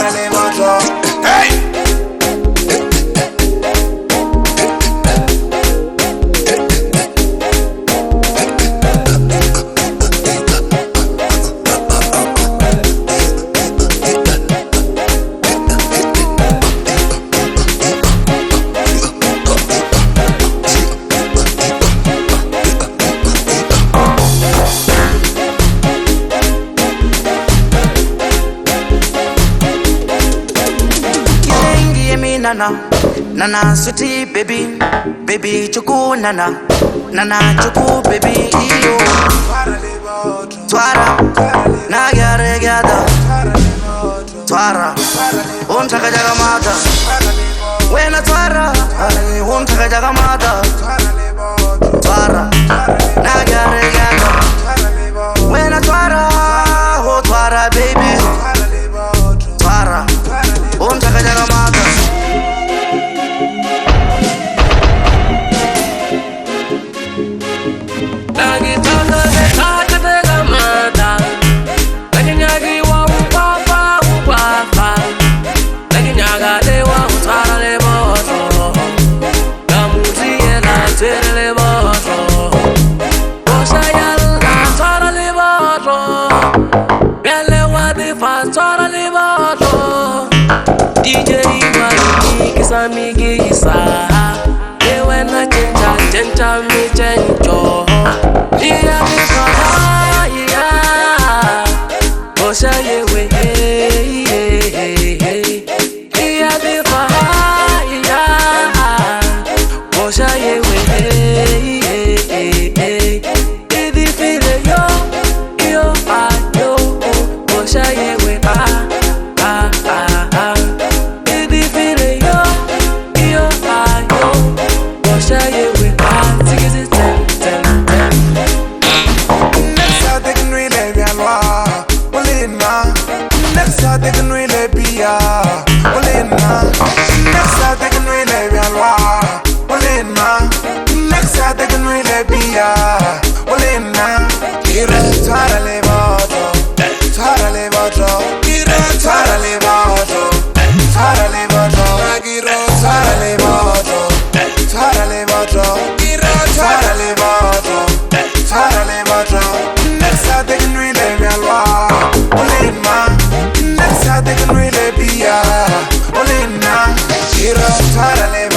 le botto. Hey! Nana sweetie baby, baby chuku nana chuku baby iyo. Twara, na gyare gyada. Twara, untaka jaga mata. Wena twara, untaka jaga mata. Twara, na gyare gyada. Wena twara, oh twara baby. Twara, untaka jaga mata. DJ Mali kisami gisa ewe na chencha mi chencho iya mi fahaya osha yewe iya mi fahaya osha yewe idi file yo ayo osha yewe Tara le